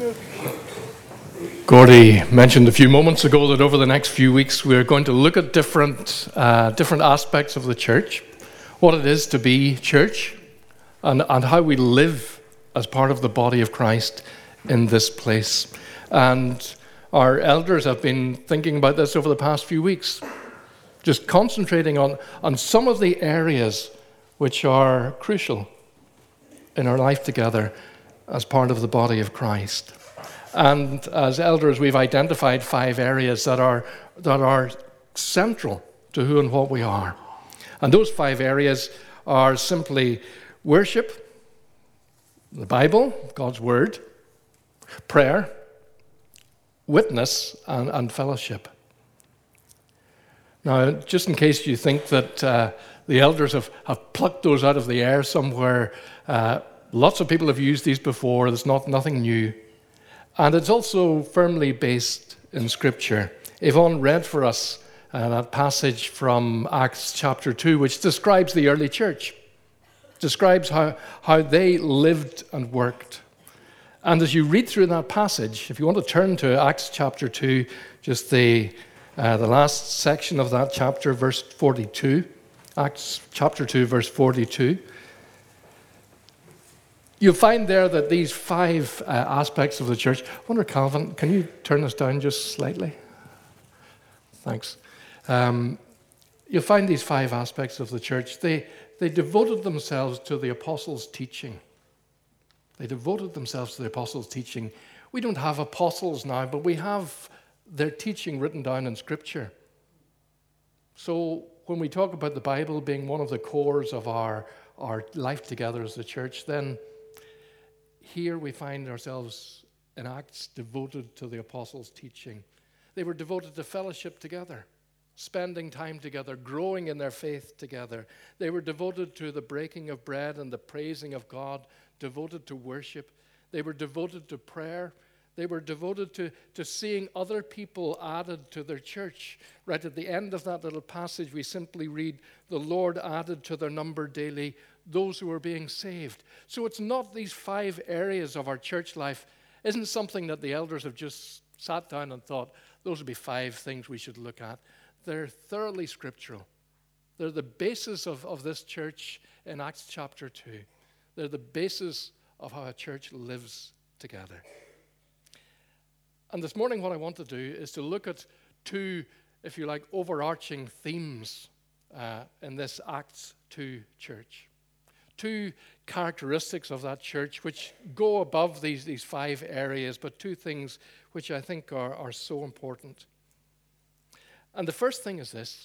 Gordy mentioned a few moments ago that over the next few weeks we're going to look at different aspects of the church, what it is to be church, and how we live as part of the body of Christ in this place. And our elders have been thinking about this over the past few weeks, just concentrating on some of the areas which are crucial in our life together as part of the body of Christ. And as elders, we've identified 5 areas that are central to who and what we are. And those 5 areas are simply worship, the Bible, God's Word, prayer, witness, and fellowship. Now, just in case you think that the elders have plucked those out of the air somewhere, lots of people have used these before. There's nothing new. And it's also firmly based in Scripture. Yvonne read for us that passage from Acts chapter 2, which describes the early church, describes how they lived and worked. And as you read through that passage, if you want to turn to Acts chapter 2, just the last section of that chapter, verse 42, Acts chapter 2, verse 42, you'll find there that these 5 aspects of the church. I wonder, Calvin, can you turn this down just slightly? Thanks. You'll find these 5 aspects of the church. They devoted themselves to the apostles' teaching. They devoted themselves to the apostles' teaching. We don't have apostles now, but we have their teaching written down in Scripture. So when we talk about the Bible being one of the cores of our life together as a church, then here we find ourselves in Acts devoted to the apostles' teaching. They were devoted to fellowship together, spending time together, growing in their faith together. They were devoted to the breaking of bread and the praising of God, devoted to worship. They were devoted to prayer. They were devoted to seeing other people added to their church. Right at the end of that little passage, we simply read, "The Lord added to their number daily those who are being saved." So it's not these 5 areas of our church life, isn't something that the elders have just sat down and thought, those would be 5 things we should look at. They're thoroughly scriptural. They're the basis of this church in Acts chapter 2. They're the basis of how a church lives together. And this morning what I want to do is to look at 2, if you like, overarching themes in this Acts 2 church. 2 characteristics of that church which go above these 5 areas, but 2 things which I think are so important. And the first thing is this.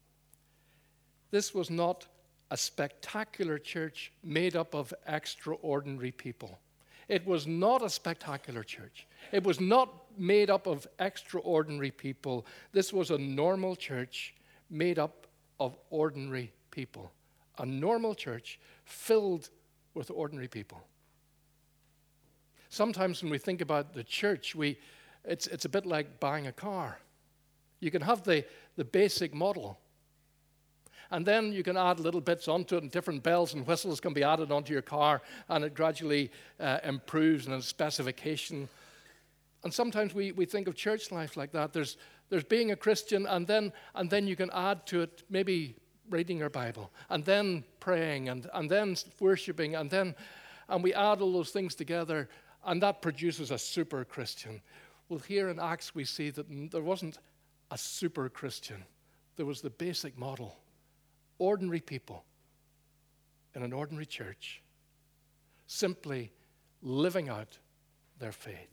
This was not a spectacular church made up of extraordinary people. It was not a spectacular church. It was not made up of extraordinary people. This was a normal church made up of ordinary people. A normal church filled with ordinary people. Sometimes when we think about the church, it's a bit like buying a car. You can have the basic model, and then you can add little bits onto it, and different bells and whistles can be added onto your car, and it gradually improves in its specification. And sometimes we think of church life like that. There's being a Christian, and then you can add to it maybe reading your Bible, and then praying, and then worshiping, and we add all those things together, and that produces a super Christian. Well, here in Acts we see that there wasn't a super Christian. There was the basic model. Ordinary people in an ordinary church, simply living out their faith.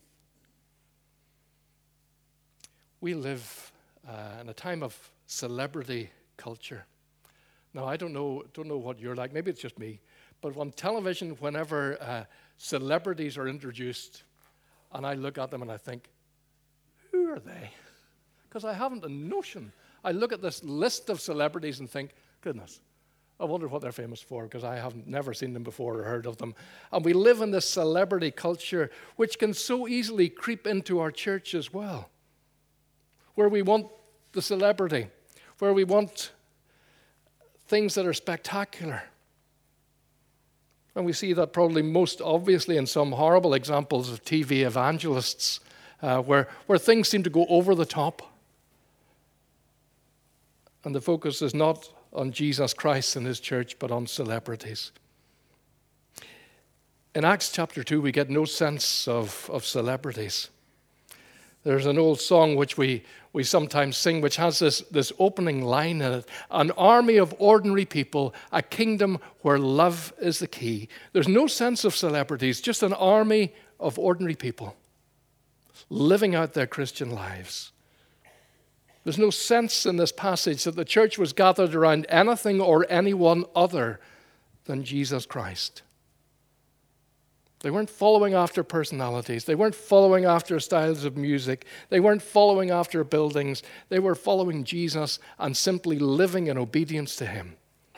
We live in a time of celebrity culture. Now, I don't know what you're like. Maybe it's just me. But on television, whenever celebrities are introduced, and I look at them and I think, who are they? Because I haven't a notion. I look at this list of celebrities and think, goodness, I wonder what they're famous for, because I have never seen them before or heard of them. And we live in this celebrity culture which can so easily creep into our church as well, where we want the celebrity, where we want things that are spectacular. And we see that probably most obviously in some horrible examples of TV evangelists where things seem to go over the top. And the focus is not on Jesus Christ and his church, but on celebrities. In Acts chapter 2, we get no sense of celebrities. There's an old song which we sometimes sing, which has this opening line in it. An army of ordinary people, a kingdom where love is the key. There's no sense of celebrities, just an army of ordinary people living out their Christian lives. There's no sense in this passage that the church was gathered around anything or anyone other than Jesus Christ. They weren't following after personalities. They weren't following after styles of music. They weren't following after buildings. They were following Jesus and simply living in obedience to him.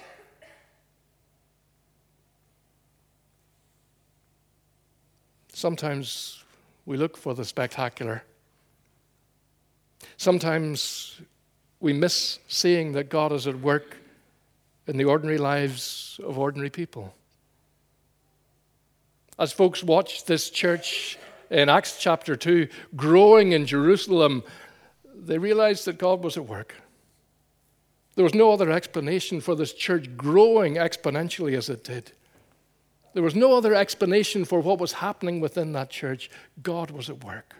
Sometimes we look for the spectacular. Sometimes we miss seeing that God is at work in the ordinary lives of ordinary people. As folks watched this church in Acts chapter 2 growing in Jerusalem, they realized that God was at work. There was no other explanation for this church growing exponentially as it did. There was no other explanation for what was happening within that church. God was at work.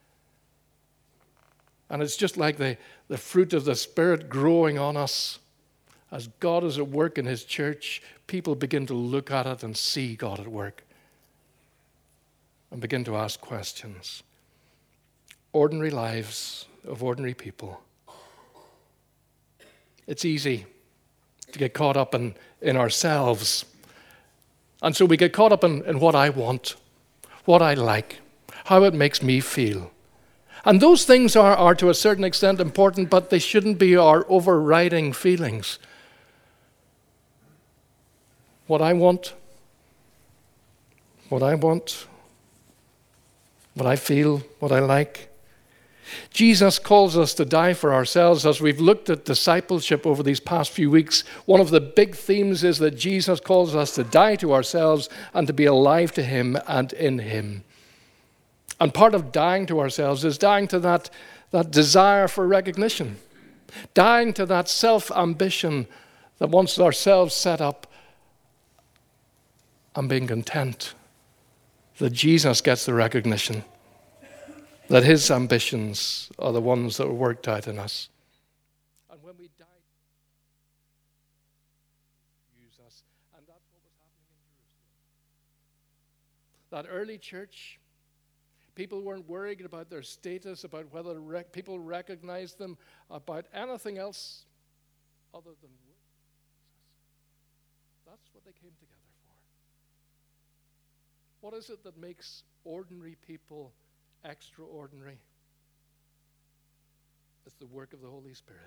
And it's just like the fruit of the Spirit growing on us. As God is at work in his church, people begin to look at it and see God at work and begin to ask questions. Ordinary lives of ordinary people. It's easy to get caught up in ourselves. And so we get caught up in what I want, what I like, how it makes me feel. And those things are to a certain extent important, but they shouldn't be our overriding feelings. What I want, what I feel, what I like. Jesus calls us to die for ourselves. As we've looked at discipleship over these past few weeks, one of the big themes is that Jesus calls us to die to ourselves and to be alive to him and in him. And part of dying to ourselves is dying to that desire for recognition, dying to that self-ambition that wants ourselves set up, and being content that Jesus gets the recognition, that his ambitions are the ones that were worked out in us. And when we die, use us. And that's what was happening in Jerusalem. That early church, people weren't worried about their status, about whether people recognized them, about anything else other than worship Jesus. That's what they came together for. What is it that makes ordinary people extraordinary? It's the work of the Holy Spirit.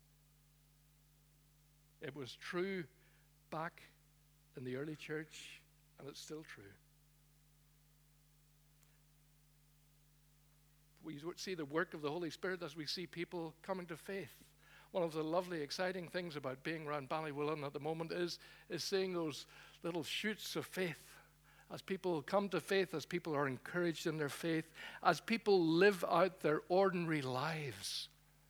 It was true back in the early church, and it's still true. We see the work of the Holy Spirit as we see people coming to faith. One of the lovely, exciting things about being around Ballywillan at the moment is seeing those little shoots of faith. As people come to faith, as people are encouraged in their faith, as people live out their ordinary lives,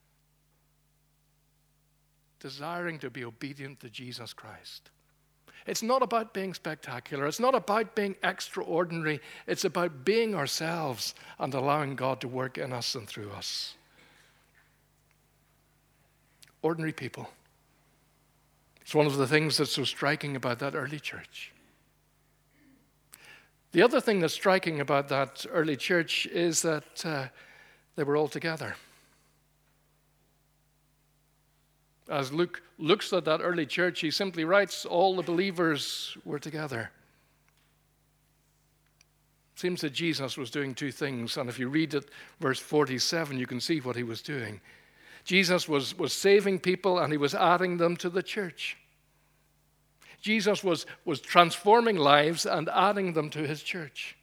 desiring to be obedient to Jesus Christ. It's not about being spectacular. It's not about being extraordinary. It's about being ourselves and allowing God to work in us and through us. Ordinary people. It's one of the things that's so striking about that early church. The other thing that's striking about that early church is that they were all together. As Luke looks at that early church, he simply writes, all the believers were together. It seems that Jesus was doing two things, and if you read it, verse 47, you can see what he was doing. Jesus was saving people, and he was adding them to the church. Jesus was transforming lives and adding them to his church.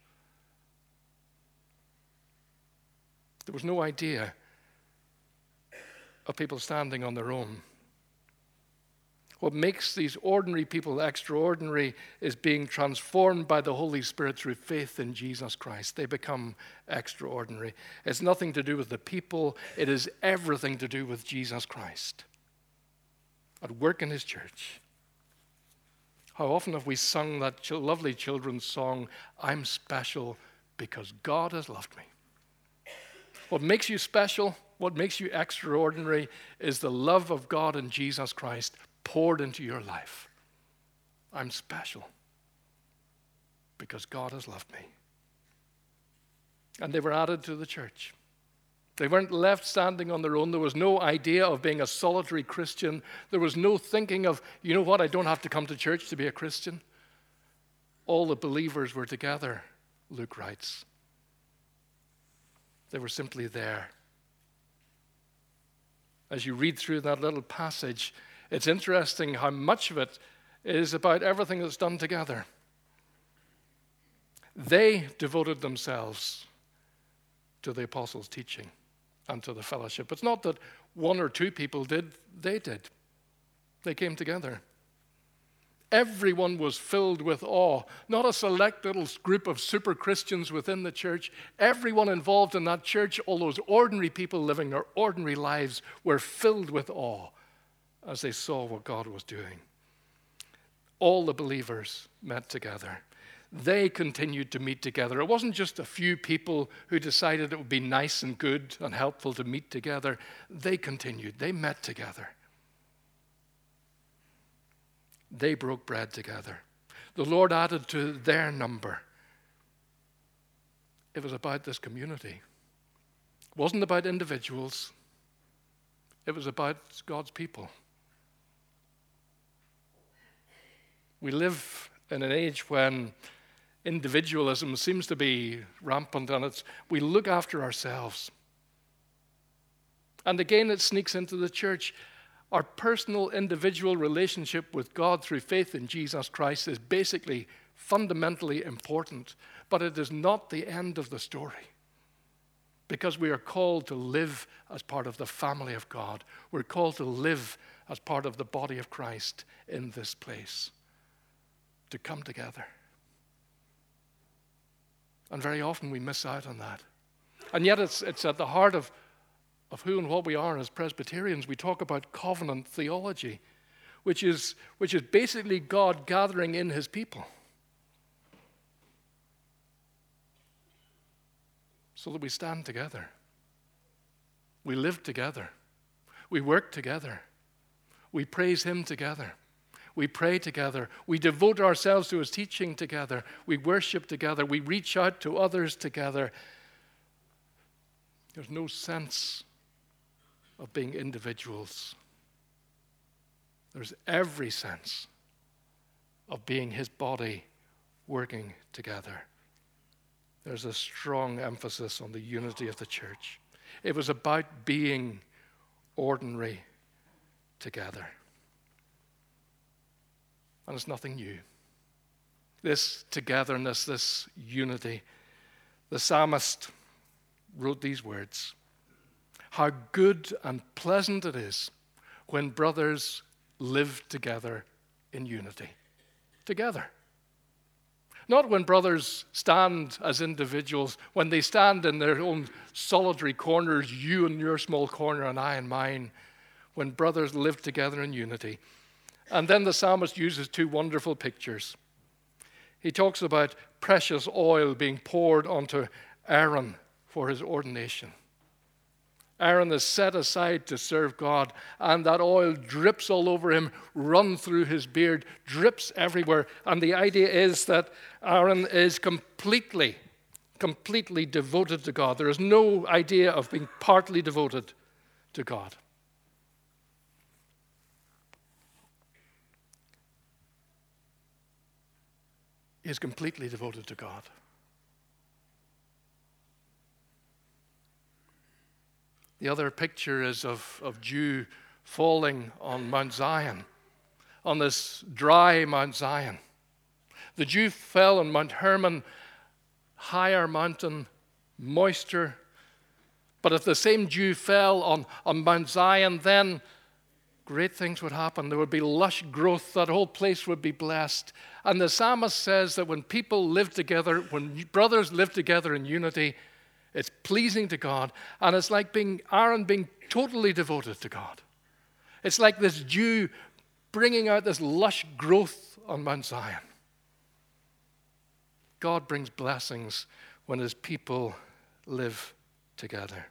There was no idea of people standing on their own. What makes these ordinary people extraordinary is being transformed by the Holy Spirit through faith in Jesus Christ. They become extraordinary. It's nothing to do with the people. It is everything to do with Jesus Christ at work in his church. How often have we sung that lovely children's song, I'm special because God has loved me. What makes you special, what makes you extraordinary is the love of God in Jesus Christ poured into your life. I'm special because God has loved me. And they were added to the church. They weren't left standing on their own. There was no idea of being a solitary Christian. There was no thinking of, you know what, I don't have to come to church to be a Christian. All the believers were together, Luke writes. They were simply there. As you read through that little passage, it's interesting how much of it is about everything that's done together. They devoted themselves to the apostles' teaching and to the fellowship. It's not that one or two people did, they did. They came together. Everyone was filled with awe, not a select little group of super Christians within the church. Everyone involved in that church, all those ordinary people living their ordinary lives, were filled with awe as they saw what God was doing. All the believers met together. They continued to meet together. It wasn't just a few people who decided it would be nice and good and helpful to meet together. They continued. They met together. They broke bread together. The Lord added to their number. It was about this community. It wasn't about individuals. It was about God's people. We live in an age when individualism seems to be rampant, and we look after ourselves. And again, it sneaks into the church. Our personal individual relationship with God through faith in Jesus Christ is basically fundamentally important, but it is not the end of the story. Because we are called to live as part of the family of God. We're called to live as part of the body of Christ in this place. To come together. And very often we miss out on that. And yet it's at the heart of who and what we are as Presbyterians. We talk about covenant theology, which is basically God gathering in his people so that we stand together. We live together. We work together. We praise him together. We pray together. We devote ourselves to his teaching together. We worship together. We reach out to others together. There's no sense of being individuals. There's every sense of being his body working together. There's a strong emphasis on the unity of the church. It was about being ordinary together. And it's nothing new. This togetherness, this unity. The psalmist wrote these words. How good and pleasant it is when brothers live together in unity. Together. Not when brothers stand as individuals, when they stand in their own solitary corners, you in your small corner and I in mine. When brothers live together in unity. And then the psalmist uses two wonderful pictures. He talks about precious oil being poured onto Aaron for his ordination. Aaron is set aside to serve God, and that oil drips all over him, runs through his beard, drips everywhere. And the idea is that Aaron is completely devoted to God. There is no idea of being partly devoted to God. He is completely devoted to God. The other picture is of dew falling on Mount Zion, on this dry Mount Zion. The dew fell on Mount Hermon, higher mountain, moisture. But if the same dew fell on Mount Zion, then great things would happen. There would be lush growth. That whole place would be blessed. And the psalmist says that when people live together, when brothers live together in unity, it's pleasing to God. And it's like Aaron being totally devoted to God. It's like this dew bringing out this lush growth on Mount Zion. God brings blessings when his people live together.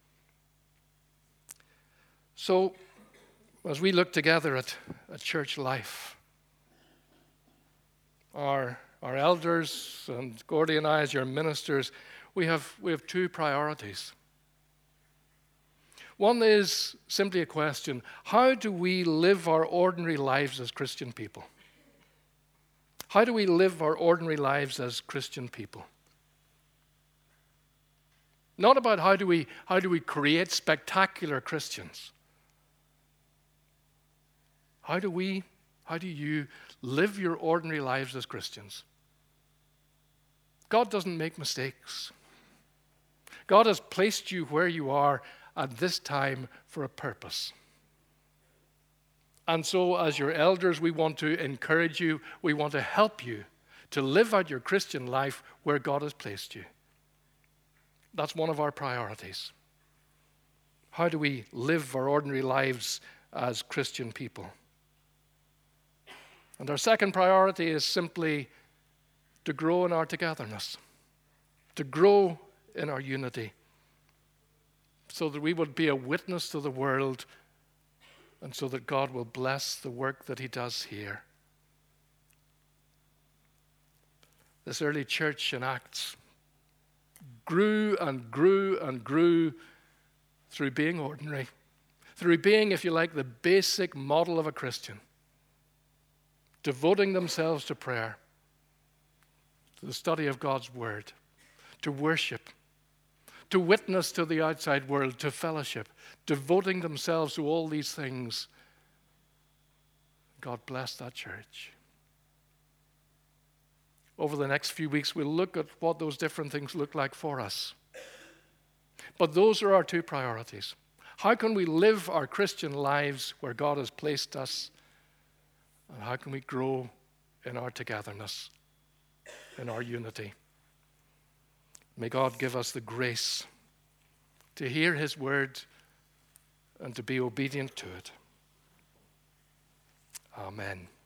So, as we look together at church life, our elders and Gordy and I as your ministers, we have two priorities. One is simply a question: how do we live our ordinary lives as Christian people? How do we live our ordinary lives as Christian people? Not about how do we create spectacular Christians. How do you live your ordinary lives as Christians? God doesn't make mistakes. God has placed you where you are at this time for a purpose. And so, as your elders, we want to encourage you, we want to help you to live out your Christian life where God has placed you. That's one of our priorities. How do we live our ordinary lives as Christian people? And our second priority is simply to grow in our togetherness, to grow in our unity, so that we would be a witness to the world and so that God will bless the work that he does here. This early church in Acts grew and grew and grew through being ordinary, through being, if you like, the basic model of a Christian, devoting themselves to prayer, to the study of God's word, to worship, to witness to the outside world, to fellowship, devoting themselves to all these things. God bless that church. Over the next few weeks, we'll look at what those different things look like for us. But those are our two priorities. How can we live our Christian lives where God has placed us? And how can we grow in our togetherness, in our unity? May God give us the grace to hear his word and to be obedient to it. Amen.